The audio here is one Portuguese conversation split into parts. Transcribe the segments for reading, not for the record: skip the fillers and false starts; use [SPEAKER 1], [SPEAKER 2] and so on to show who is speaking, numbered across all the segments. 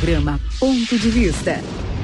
[SPEAKER 1] Programa Ponto de Vista.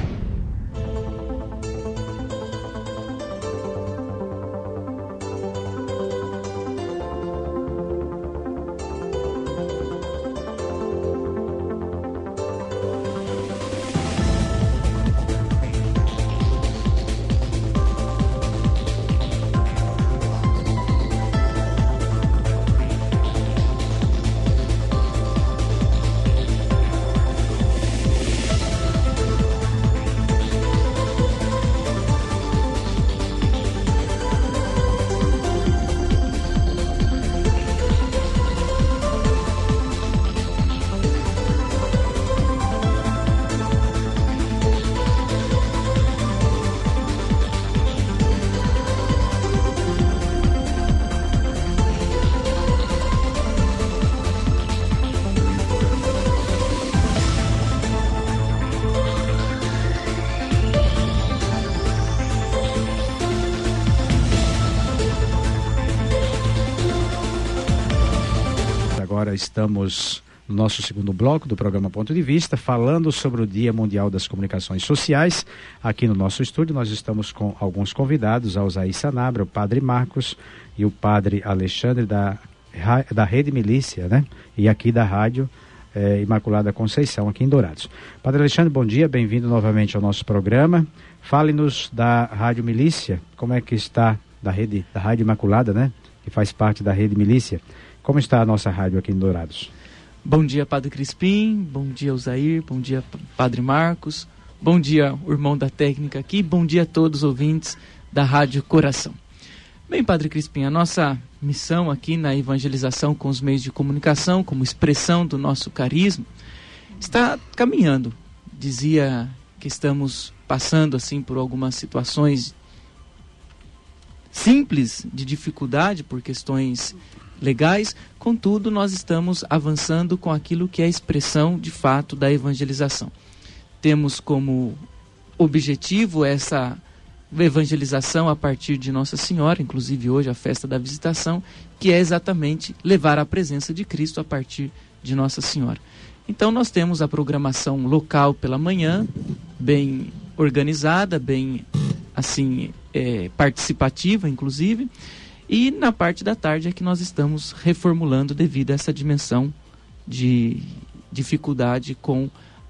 [SPEAKER 2] Agora estamos no nosso segundo bloco do programa Ponto de Vista, falando sobre o Dia Mundial das Comunicações Sociais. Aqui no nosso estúdio nós estamos com alguns convidados, a Osaí Sanabria, o Padre Marcos e o Padre Alexandre da Rede Milícia, né? E aqui da Rádio Imaculada Conceição, aqui em Dourados. Padre Alexandre, bom dia, bem-vindo novamente ao nosso programa. Fale-nos da Rádio Milícia, como é que está da Rádio Imaculada, né? Que faz parte da Rede Milícia. Como está a nossa rádio aqui em Dourados?
[SPEAKER 3] Bom dia, Padre Crispim, bom dia, Osair, bom dia, Padre Marcos, bom dia, o irmão da técnica aqui, bom dia a todos os ouvintes da Rádio Coração. Bem, Padre Crispim, a nossa missão aqui na evangelização com os meios de comunicação, como expressão do nosso carisma, está caminhando. Dizia que estamos passando assim por algumas situações simples de dificuldade por questões legais, contudo nós estamos avançando com aquilo que é a expressão de fato da evangelização. Temos como objetivo essa evangelização a partir de Nossa Senhora, inclusive hoje a festa da visitação, que é exatamente levar a presença de Cristo a partir de Nossa Senhora. Então nós temos a programação local pela manhã, bem organizada, bem assim participativa inclusive, e na parte da tarde é que nós estamos reformulando devido a essa dimensão de dificuldade com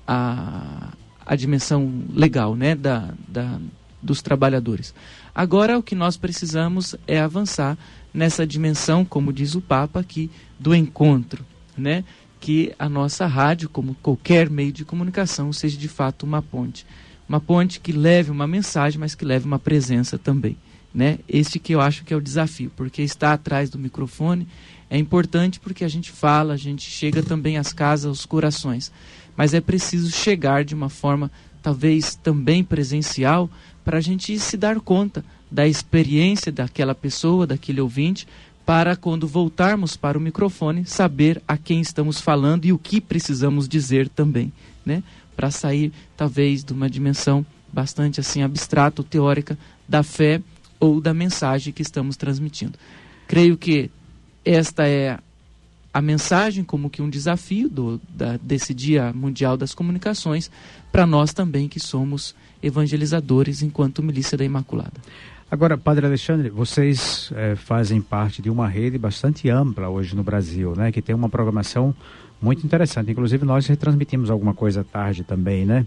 [SPEAKER 3] a dimensão legal, né, dos trabalhadores. Agora o que nós precisamos é avançar nessa dimensão, como diz o Papa aqui, do encontro, né, que a nossa rádio, como qualquer meio de comunicação, seja de fato uma ponte que leve uma mensagem, mas que leve uma presença também. Né? Este que eu acho que é o desafio, porque estar atrás do microfone é importante porque a gente fala, a gente chega também às casas, aos corações, mas é preciso chegar de uma forma talvez também presencial para a gente se dar conta da experiência daquela pessoa, daquele ouvinte, para quando voltarmos para o microfone saber a quem estamos falando e o que precisamos dizer também, né? Para sair talvez de uma dimensão bastante assim abstrata ou teórica da fé ou da mensagem que estamos transmitindo. Creio que esta é a mensagem como que um desafio desse Dia Mundial das Comunicações para nós também que somos evangelizadores enquanto Milícia da Imaculada.
[SPEAKER 2] Agora, Padre Alexandre, vocês fazem parte de uma rede bastante ampla hoje no Brasil, né? Que tem uma programação muito interessante. Inclusive nós retransmitimos alguma coisa à tarde também, né?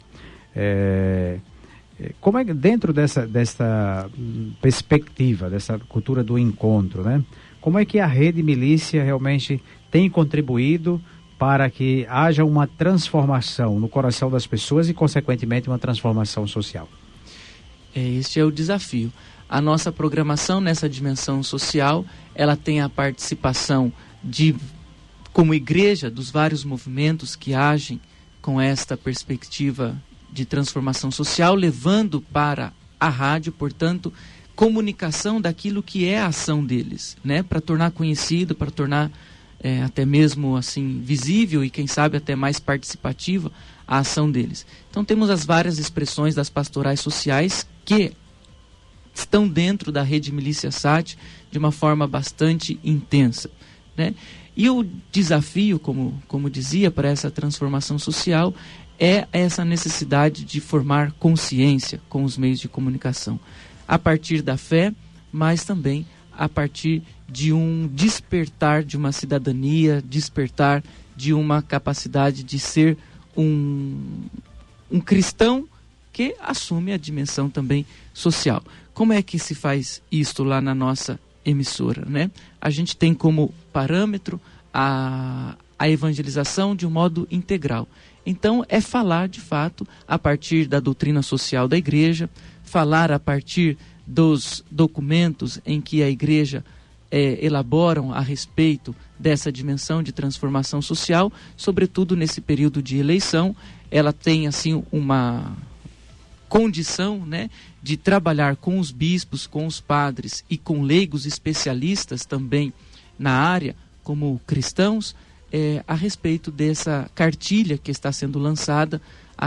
[SPEAKER 2] Como é que dentro dessa perspectiva, dessa cultura do encontro, né? Como é que a Rede Milícia realmente tem contribuído para que haja uma transformação no coração das pessoas e, consequentemente, uma transformação social?
[SPEAKER 3] Este é o desafio. A nossa programação nessa dimensão social, ela tem a participação como igreja, dos vários movimentos que agem com esta perspectiva de transformação social, levando para a rádio, portanto, comunicação daquilo que é a ação deles, né? Para tornar conhecido, para tornar até mesmo assim visível e quem sabe até mais participativa a ação deles. Então temos as várias expressões das pastorais sociais que estão dentro da Rede Milícia Sat de uma forma bastante intensa, né? E o desafio, como dizia, para essa transformação social é essa necessidade de formar consciência com os meios de comunicação, a partir da fé, mas também a partir de um despertar de uma cidadania, despertar de uma capacidade de ser um cristão que assume a dimensão também social. Como é que se faz isto lá na nossa emissora, né? A gente tem como parâmetro a evangelização de um modo integral. Então, é falar, de fato, a partir da doutrina social da igreja, falar a partir dos documentos em que a igreja elaboram a respeito dessa dimensão de transformação social, sobretudo nesse período de eleição. Ela tem, assim, uma condição, né, de trabalhar com os bispos, com os padres e com leigos especialistas também na área, como cristãos, a respeito dessa cartilha que está sendo lançada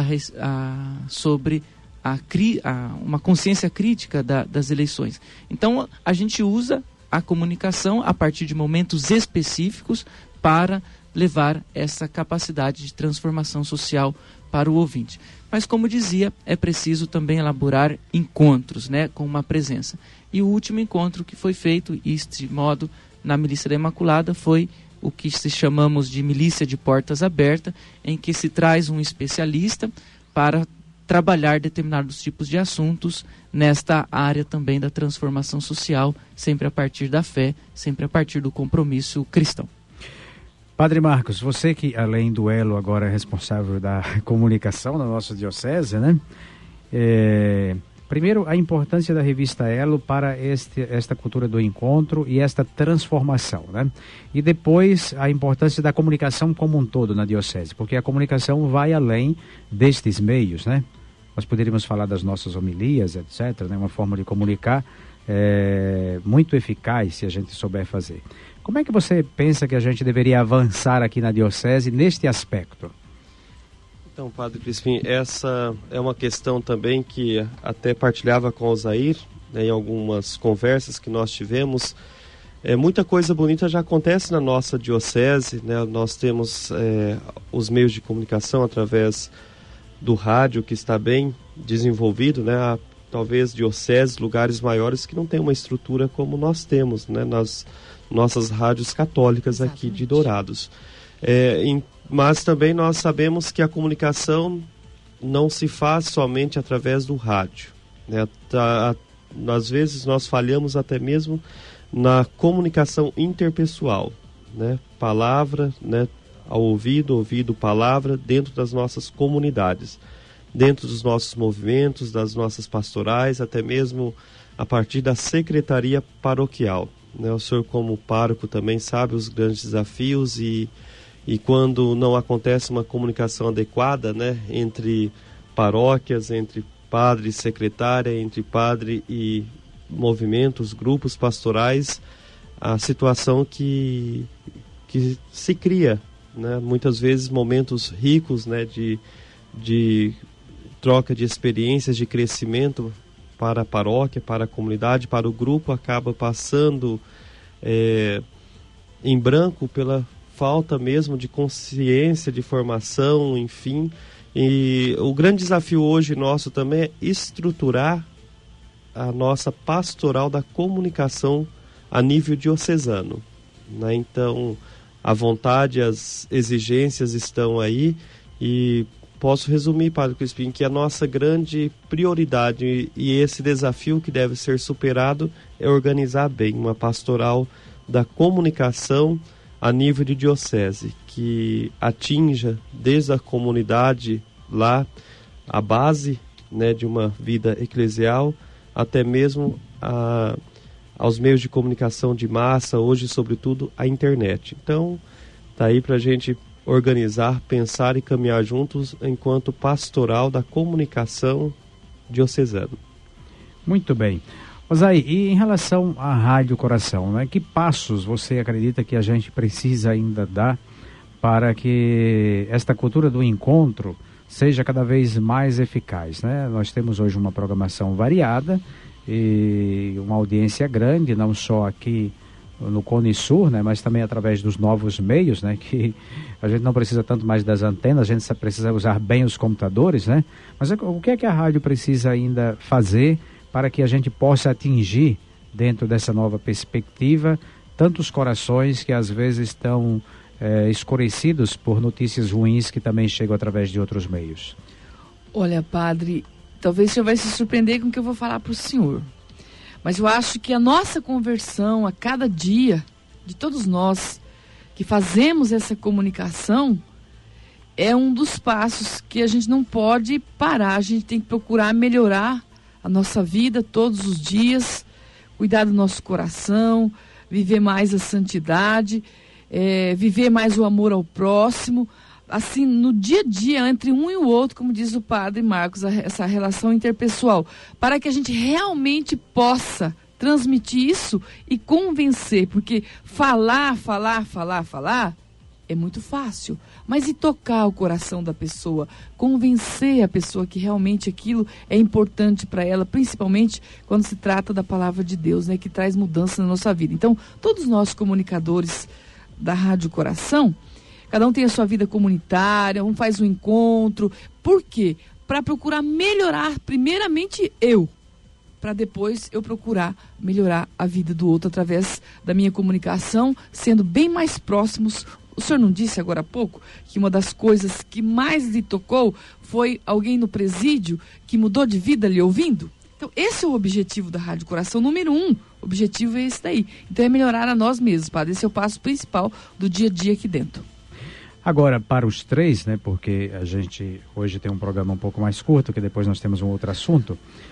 [SPEAKER 3] sobre uma consciência crítica das eleições. Então, a gente usa a comunicação a partir de momentos específicos para levar essa capacidade de transformação social para o ouvinte. Mas, como dizia, é preciso também elaborar encontros, né, com uma presença. E o último encontro que foi feito, deste modo, na Milícia da Imaculada, foi o que se chamamos de Milícia de Portas Abertas, em que se traz um especialista para trabalhar determinados tipos de assuntos nesta área também da transformação social, sempre a partir da fé, sempre a partir do compromisso cristão.
[SPEAKER 2] Padre Marcos, você que além do elo agora é responsável da comunicação na nossa diocese, né? Primeiro, a importância da revista Elo para esta cultura do encontro e esta transformação, né? E depois, a importância da comunicação como um todo na diocese, porque a comunicação vai além destes meios, né? Nós poderíamos falar das nossas homilias, etc., né? Uma forma de comunicar muito eficaz se a gente souber fazer. Como é que você pensa que a gente deveria avançar aqui na diocese neste aspecto?
[SPEAKER 4] Então, Padre Crispim, essa é uma questão também que até partilhava com o Zair, né, em algumas conversas que nós tivemos. Muita coisa bonita já acontece na nossa diocese, né? Nós temos os meios de comunicação através do rádio, que está bem desenvolvido, né? Há, talvez, dioceses, lugares maiores que não têm uma estrutura como nós temos, né, nas nossas rádios católicas aqui de Dourados. Mas também nós sabemos que a comunicação não se faz somente através do rádio, né? Às vezes nós falhamos até mesmo na comunicação interpessoal, né? Palavra, né? Ao ouvido, palavra, dentro das nossas comunidades, dentro dos nossos movimentos, das nossas pastorais, até mesmo a partir da secretaria paroquial, né? O senhor, como pároco, também sabe os grandes desafios e quando não acontece uma comunicação adequada, né, entre paróquias, entre padre e secretária, entre padre e movimentos, grupos pastorais, a situação que se cria, né, muitas vezes momentos ricos, né, de troca de experiências, de crescimento para a paróquia, para a comunidade, para o grupo, acaba passando em branco pela falta mesmo de consciência, de formação, enfim. E o grande desafio hoje nosso também é estruturar a nossa pastoral da comunicação a nível diocesano, né? Então, a vontade, as exigências estão aí e posso resumir, Padre Crispim, que a nossa grande prioridade e esse desafio que deve ser superado é organizar bem uma pastoral da comunicação a nível de diocese, que atinja desde a comunidade lá, a base, né, de uma vida eclesial, até mesmo aos meios de comunicação de massa, hoje sobretudo a internet. Então, tá aí para a gente organizar, pensar e caminhar juntos enquanto pastoral da comunicação diocesana.
[SPEAKER 2] Muito bem. Osaí, e em relação à Rádio Coração, né, que passos você acredita que a gente precisa ainda dar para que esta cultura do encontro seja cada vez mais eficaz, né? Nós temos hoje uma programação variada e uma audiência grande, não só aqui no Cone Sul, né, mas também através dos novos meios, né, que a gente não precisa tanto mais das antenas, a gente precisa usar bem os computadores, né? Mas o que é que a rádio precisa ainda fazer para que a gente possa atingir, dentro dessa nova perspectiva, tantos corações que às vezes estão escurecidos por notícias ruins que também chegam através de outros meios?
[SPEAKER 5] Olha, padre, talvez o senhor vai se surpreender com o que eu vou falar para o senhor. Mas eu acho que a nossa conversão a cada dia, de todos nós que fazemos essa comunicação, é um dos passos que a gente não pode parar. A gente tem que procurar melhorar a nossa vida todos os dias, cuidar do nosso coração, viver mais a santidade, viver mais o amor ao próximo. Assim, no dia a dia, entre um e o outro, como diz o padre Marcos, essa relação interpessoal, para que a gente realmente possa transmitir isso e convencer, porque falar é muito fácil, mas e tocar o coração da pessoa, convencer a pessoa que realmente aquilo é importante para ela, principalmente quando se trata da palavra de Deus, né, que traz mudança na nossa vida. Então, todos nós comunicadores da Rádio Coração, cada um tem a sua vida comunitária, um faz um encontro. Por quê? Para procurar melhorar, primeiramente eu, para depois eu procurar melhorar a vida do outro através da minha comunicação, sendo bem mais próximos. O senhor não disse agora há pouco que uma das coisas que mais lhe tocou foi alguém no presídio que mudou de vida lhe ouvindo? Então, esse é o objetivo da Rádio Coração, número 1. O objetivo é esse daí. Então, é melhorar a nós mesmos, padre. Esse é o passo principal do dia a dia aqui dentro.
[SPEAKER 2] Agora, para os três, né, porque a gente hoje tem um programa um pouco mais curto, que depois nós temos um outro assunto,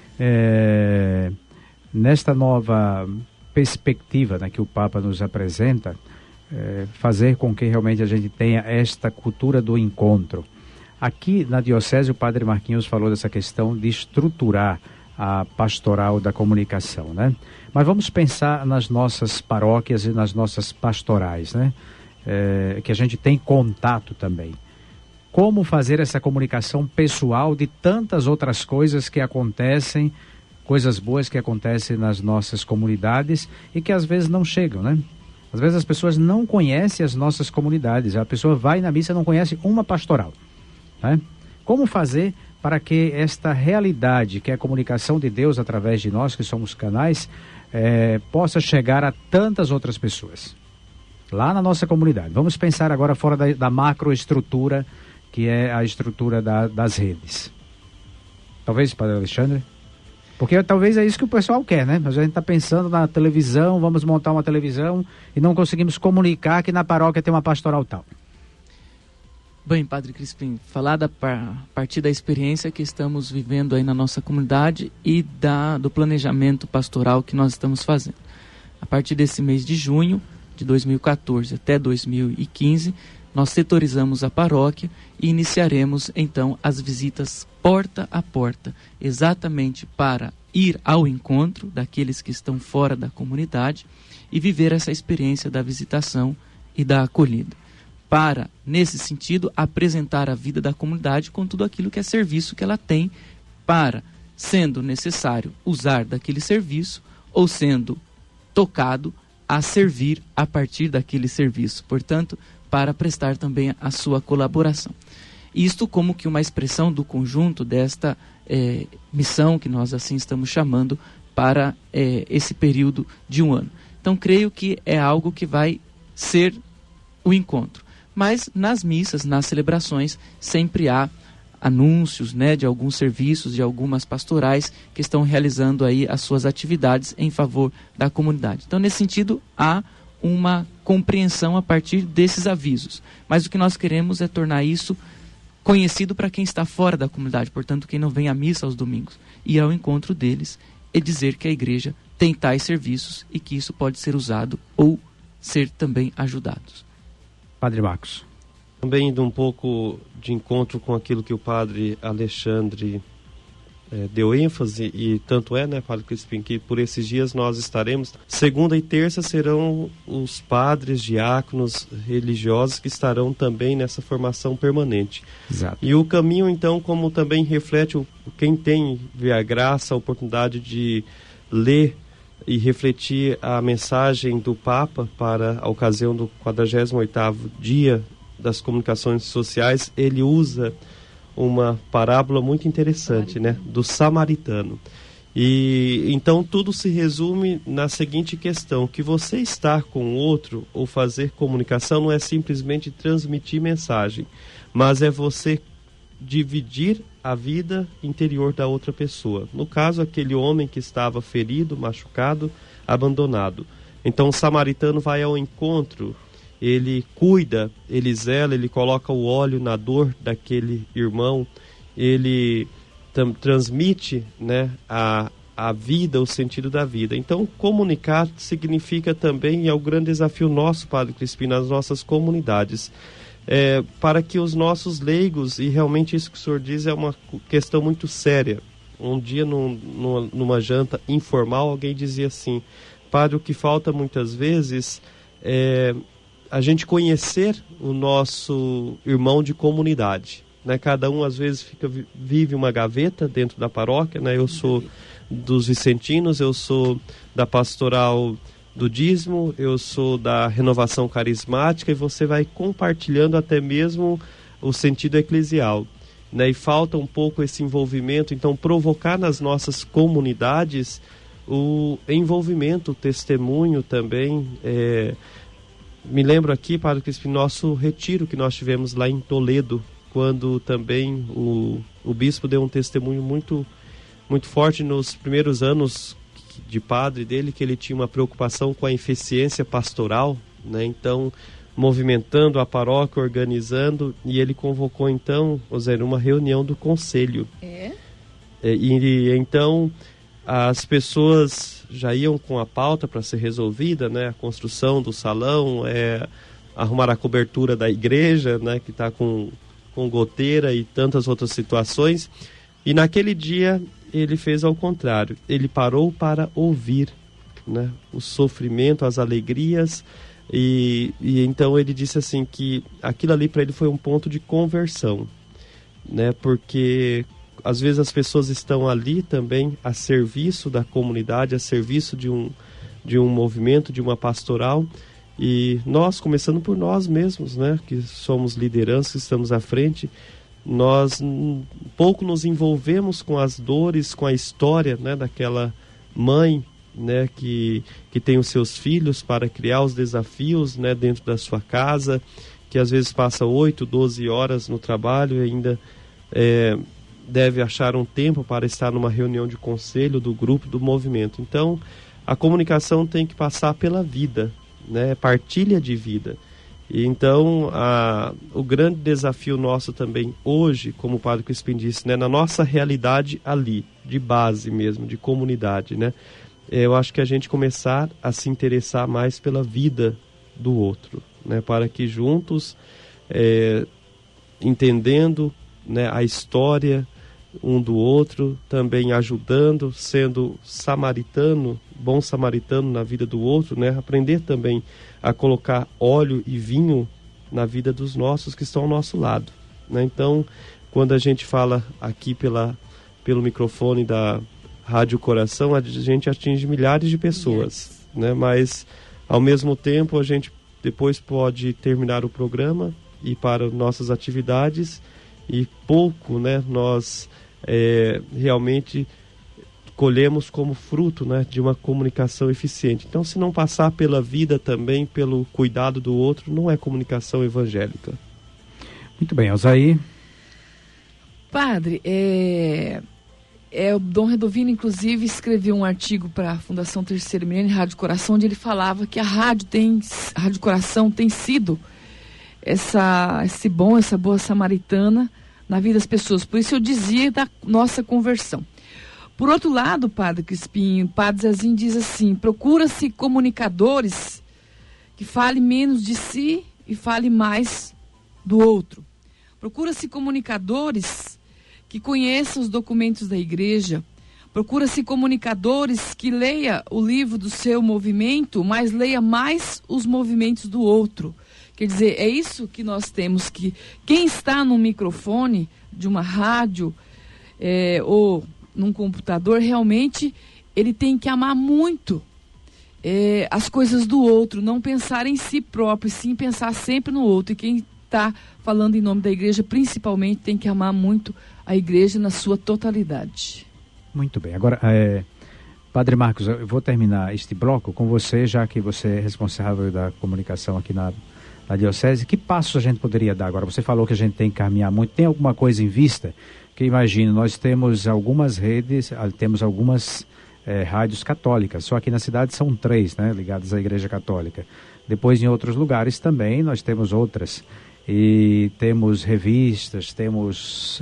[SPEAKER 2] nesta nova perspectiva, né, que o Papa nos apresenta, fazer com que realmente a gente tenha esta cultura do encontro. Aqui na Diocese, o Padre Marquinhos falou dessa questão de estruturar a pastoral da comunicação, né? Mas vamos pensar nas nossas paróquias e nas nossas pastorais, né? Que a gente tem contato também. Como fazer essa comunicação pessoal de tantas outras coisas que acontecem, coisas boas que acontecem nas nossas comunidades e que às vezes não chegam, né? Às vezes as pessoas não conhecem as nossas comunidades. A pessoa vai na missa e não conhece uma pastoral, né? Como fazer para que esta realidade, que é a comunicação de Deus através de nós, que somos canais, possa chegar a tantas outras pessoas lá na nossa comunidade? Vamos pensar agora fora da macroestrutura, que é a estrutura das redes. Talvez, Padre Alexandre? Porque talvez é isso que o pessoal quer, né? A gente está pensando na televisão, vamos montar uma televisão e não conseguimos comunicar que na paróquia tem uma pastoral tal.
[SPEAKER 3] Bem, Padre Crispim, falar a partir da experiência que estamos vivendo aí na nossa comunidade e do planejamento pastoral que nós estamos fazendo. A partir desse mês de junho de 2014 até 2015, nós setorizamos a paróquia e iniciaremos então as visitas porta a porta, exatamente para ir ao encontro daqueles que estão fora da comunidade e viver essa experiência da visitação e da acolhida. Para, nesse sentido, apresentar a vida da comunidade com tudo aquilo que é serviço que ela tem para, sendo necessário usar daquele serviço ou sendo tocado a servir a partir daquele serviço. Portanto, para prestar também a sua colaboração. Isto como que uma expressão do conjunto desta missão que nós assim estamos chamando para esse período de um ano. Então, creio que é algo que vai ser o encontro. Mas nas missas, nas celebrações, sempre há anúncios, né, de alguns serviços, de algumas pastorais que estão realizando aí as suas atividades em favor da comunidade. Então, nesse sentido, há uma compreensão a partir desses avisos. Mas o que nós queremos é tornar isso conhecido para quem está fora da comunidade, portanto, quem não vem à missa aos domingos, ir ao encontro deles e dizer que a igreja tem tais serviços e que isso pode ser usado ou ser também ajudado.
[SPEAKER 2] Padre Marcos.
[SPEAKER 4] Também indo um pouco de encontro com aquilo que o Padre Alexandre deu ênfase, e tanto é, né, Padre Crispim, que por esses dias nós estaremos, segunda e terça serão os padres, diáconos, religiosos que estarão também nessa formação permanente.
[SPEAKER 2] Exato.
[SPEAKER 4] E o caminho, então, como também reflete quem tem a graça, a oportunidade de ler e refletir a mensagem do Papa para a ocasião do 48º Dia das Comunicações Sociais, ele usa uma parábola muito interessante, né, do samaritano. E então tudo se resume na seguinte questão, que você estar com o outro ou fazer comunicação não é simplesmente transmitir mensagem, mas é você dividir a vida interior da outra pessoa. No caso, aquele homem que estava ferido, machucado, abandonado. Então o samaritano vai ao encontro, ele cuida, ele zela, ele coloca o óleo na dor daquele irmão, ele transmite, né, a vida, o sentido da vida. Então, comunicar significa também, e é o grande desafio nosso, Padre Crispim, nas nossas comunidades, para que os nossos leigos, e realmente isso que o senhor diz é uma questão muito séria. Um dia, numa janta informal, alguém dizia assim: Padre, o que falta muitas vezes é a gente conhecer o nosso irmão de comunidade. Né? Cada um às vezes vive uma gaveta dentro da paróquia, né? Eu sou dos vicentinos, eu sou da pastoral do dízimo, eu sou da renovação carismática, e você vai compartilhando até mesmo o sentido eclesial, né? E falta um pouco esse envolvimento, então provocar nas nossas comunidades o envolvimento, o testemunho também. Me lembro aqui, Padre Crispim, nosso retiro que nós tivemos lá em Toledo, quando também o bispo deu um testemunho muito, muito forte nos primeiros anos de padre dele, que ele tinha uma preocupação com a eficiência pastoral, né? Então, movimentando a paróquia, organizando, e ele convocou então, uma reunião do conselho. E então as pessoas já iam com a pauta para ser resolvida, né? A construção do salão, arrumar a cobertura da igreja, né? Que está com goteira e tantas outras situações. E naquele dia ele fez ao contrário, ele parou para ouvir, né, o sofrimento, as alegrias, e então ele disse assim que aquilo ali para ele foi um ponto de conversão, né, porque às vezes as pessoas estão ali também a serviço da comunidade, a serviço de um movimento, de uma pastoral, e nós, começando por nós mesmos, né, que somos liderança, que estamos à frente, nós pouco nos envolvemos com as dores, com a história, né, daquela mãe, né, que tem os seus filhos para criar os desafios, né, dentro da sua casa, que às vezes passa 8, 12 horas no trabalho e ainda deve achar um tempo para estar numa reunião de conselho do grupo, do movimento. Então, a comunicação tem que passar pela vida, né, partilha de vida. E então, o grande desafio nosso também hoje, como o Padre Crispim disse, né, na nossa realidade ali, de base mesmo, de comunidade, né, eu acho que a gente começar a se interessar mais pela vida do outro, né, para que juntos, entendendo, né, a história um do outro, também ajudando, sendo samaritano, bom samaritano na vida do outro, né, aprender também a colocar óleo e vinho na vida dos nossos que estão ao nosso lado, né? Então, quando a gente fala aqui pelo microfone da Rádio Coração, a gente atinge milhares de pessoas, né? Mas, ao mesmo tempo, a gente depois pode terminar o programa e ir para nossas atividades, e pouco, né, nós realmente colhemos como fruto, né, de uma comunicação eficiente. Então, se não passar pela vida também, pelo cuidado do outro, não é comunicação evangélica.
[SPEAKER 2] Muito bem, Alzair.
[SPEAKER 5] Padre, o Dom Redovino, inclusive, escreveu um artigo para a Fundação Terceiro Milênio, Rádio Coração, onde ele falava que a Rádio Coração tem sido essa boa samaritana na vida das pessoas. Por isso eu dizia da nossa conversão. Por outro lado, Padre Crispim, o Padre Zezinho diz assim: procura-se comunicadores que falem menos de si e falem mais do outro. Procura-se comunicadores que conheçam os documentos da igreja. Procura-se comunicadores que leia o livro do seu movimento, mas leia mais os movimentos do outro. Quer dizer, é isso que nós temos que... Quem está no microfone de uma rádio ou num computador, realmente ele tem que amar muito as coisas do outro, não pensar em si próprio, sim pensar sempre no outro. E quem está falando em nome da igreja, principalmente, tem que amar muito a igreja na sua totalidade.
[SPEAKER 2] Muito bem. Agora, Padre Marcos, eu vou terminar este bloco com você, já que você é responsável da comunicação aqui na Diocese. Que passos a gente poderia dar agora? Você falou que a gente tem que caminhar muito. Tem alguma coisa em vista? Que imagino, nós temos algumas redes, temos algumas rádios católicas. Só aqui na cidade são 3, né, ligadas à Igreja Católica. Depois, em outros lugares também, nós temos outras. E temos revistas, temos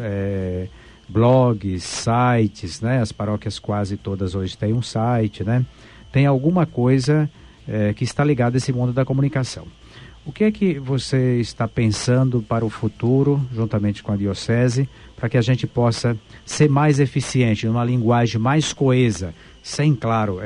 [SPEAKER 2] blogs, sites, né? As paróquias quase todas hoje têm um site, né? Tem alguma coisa que está ligada a esse mundo da comunicação. O que é que você está pensando para o futuro, juntamente com a Diocese, para que a gente possa ser mais eficiente, numa linguagem mais coesa, sem, claro,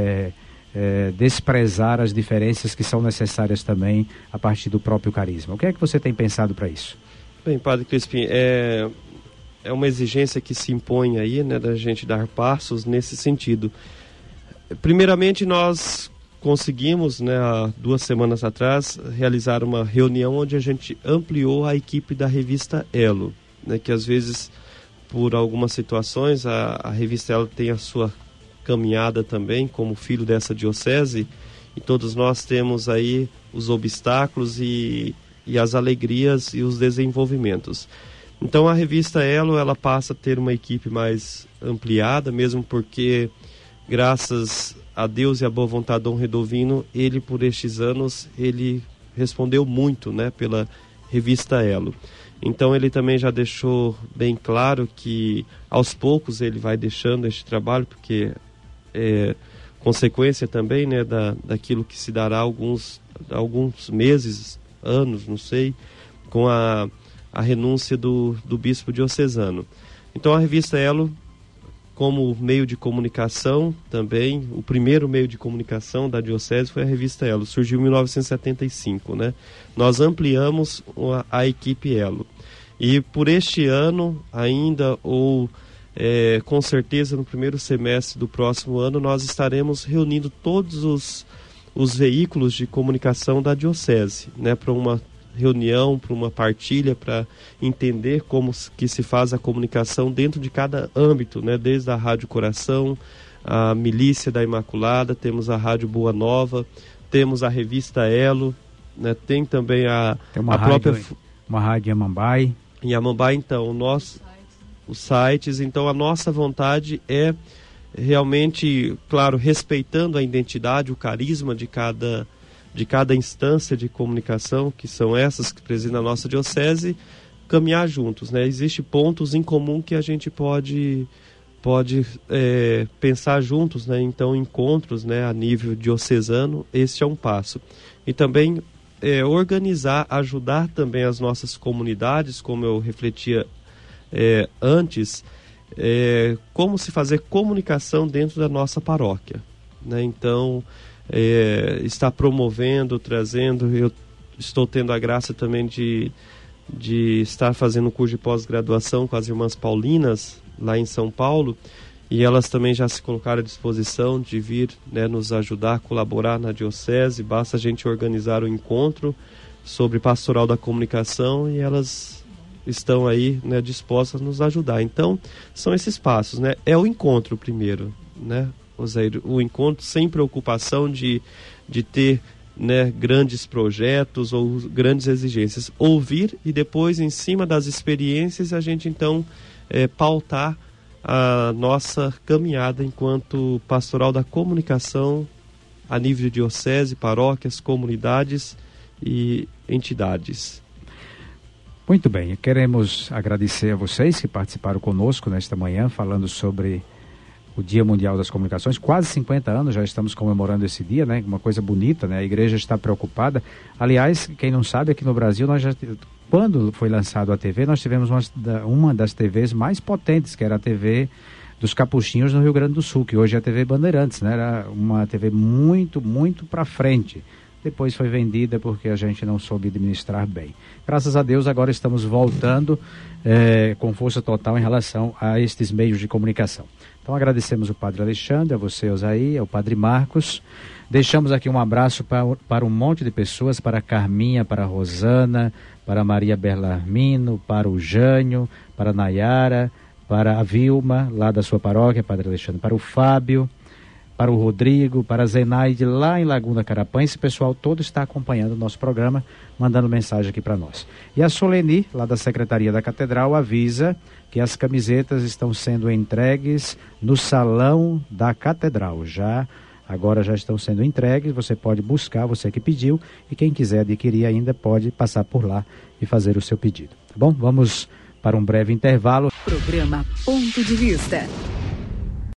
[SPEAKER 2] desprezar as diferenças que são necessárias também a partir do próprio carisma? O que é que você tem pensado para isso?
[SPEAKER 4] Bem, Padre Crispim, é uma exigência que se impõe aí, né, da gente dar passos nesse sentido. Primeiramente, nós conseguimos, né, há 2 semanas atrás, realizar uma reunião onde a gente ampliou a equipe da revista Elo, né, que às vezes, por algumas situações, a revista Elo tem a sua caminhada também, como filho dessa diocese, e todos nós temos aí os obstáculos e as alegrias e os desenvolvimentos. Então a revista Elo, ela passa a ter uma equipe mais ampliada, mesmo porque, graças a Deus e a boa vontade de Dom Redovino, ele por estes anos, ele respondeu muito, né, pela revista Elo. Então ele também já deixou bem claro que aos poucos ele vai deixando este trabalho, porque é consequência também, né, daquilo que se dará alguns meses, anos, não sei, com a renúncia do bispo diocesano. Então a revista Elo, como meio de comunicação também, o primeiro meio de comunicação da Diocese foi a revista Elo, surgiu em 1975, né? Nós ampliamos a equipe Elo. E por este ano ainda, ou com certeza no primeiro semestre do próximo ano, nós estaremos reunindo todos os veículos de comunicação da Diocese, né, para uma reunião, para uma partilha, para entender como que se faz a comunicação dentro de cada âmbito, né? Desde a Rádio Coração, a Milícia da Imaculada, temos a Rádio Boa Nova, temos a revista Elo, né? Tem também
[SPEAKER 2] uma rádio em Amambai.
[SPEAKER 4] Em Amambai, então, os sites. Então a nossa vontade é realmente, claro, respeitando a identidade, o carisma de cada instância de comunicação, que são essas que presidem a nossa diocese, caminhar juntos, né? Existem pontos em comum que a gente pode pensar juntos, né? Então, encontros, né, a nível diocesano, este é um passo. E também organizar, ajudar também as nossas comunidades, como eu refletia antes, como se fazer comunicação dentro da nossa paróquia, né? Então, está promovendo, trazendo. Eu estou tendo a graça também de estar fazendo um curso de pós-graduação com as Irmãs Paulinas lá em São Paulo, e elas também já se colocaram à disposição de vir, né, nos ajudar, colaborar na Diocese. Basta a gente organizar o encontro sobre pastoral da comunicação e elas estão aí, né, dispostas a nos ajudar. Então, são esses passos, né? É o encontro primeiro, né, Oséido? O encontro sem preocupação de ter, né, grandes projetos ou grandes exigências. Ouvir e depois, em cima das experiências, a gente então pautar a nossa caminhada enquanto pastoral da comunicação a nível de diocese, paróquias, comunidades e entidades.
[SPEAKER 2] Muito bem, queremos agradecer a vocês que participaram conosco nesta manhã, falando sobre o Dia Mundial das Comunicações. Quase 50 anos já estamos comemorando esse dia, né? Uma coisa bonita, né? A igreja está preocupada. Aliás, quem não sabe, aqui no Brasil, quando foi lançado a TV, nós tivemos uma das TVs mais potentes, que era a TV dos Capuchinhos no Rio Grande do Sul, que hoje é a TV Bandeirantes, né? Era uma TV muito, muito para frente, depois foi vendida porque a gente não soube administrar bem. Graças a Deus, agora estamos voltando com força total em relação a estes meios de comunicação. Então agradecemos o Padre Alexandre, a você, Osaí, ao Padre Marcos. Deixamos aqui um abraço para um monte de pessoas, para a Carminha, para a Rosana, para a Maria Berlarmino, para o Jânio, para a Nayara, para a Vilma, lá da sua paróquia, Padre Alexandre, para o Fábio, para o Rodrigo, para a Zenaide, lá em Laguna Carapã. Esse pessoal todo está acompanhando o nosso programa, mandando mensagem aqui para nós. E a Soleni, lá da Secretaria da Catedral, avisa que as camisetas estão sendo entregues no Salão da Catedral. Agora já estão sendo entregues, você pode buscar, você que pediu, e quem quiser adquirir ainda pode passar por lá e fazer o seu pedido. Tá bom? Vamos para um breve intervalo.
[SPEAKER 1] Programa Ponto de Vista.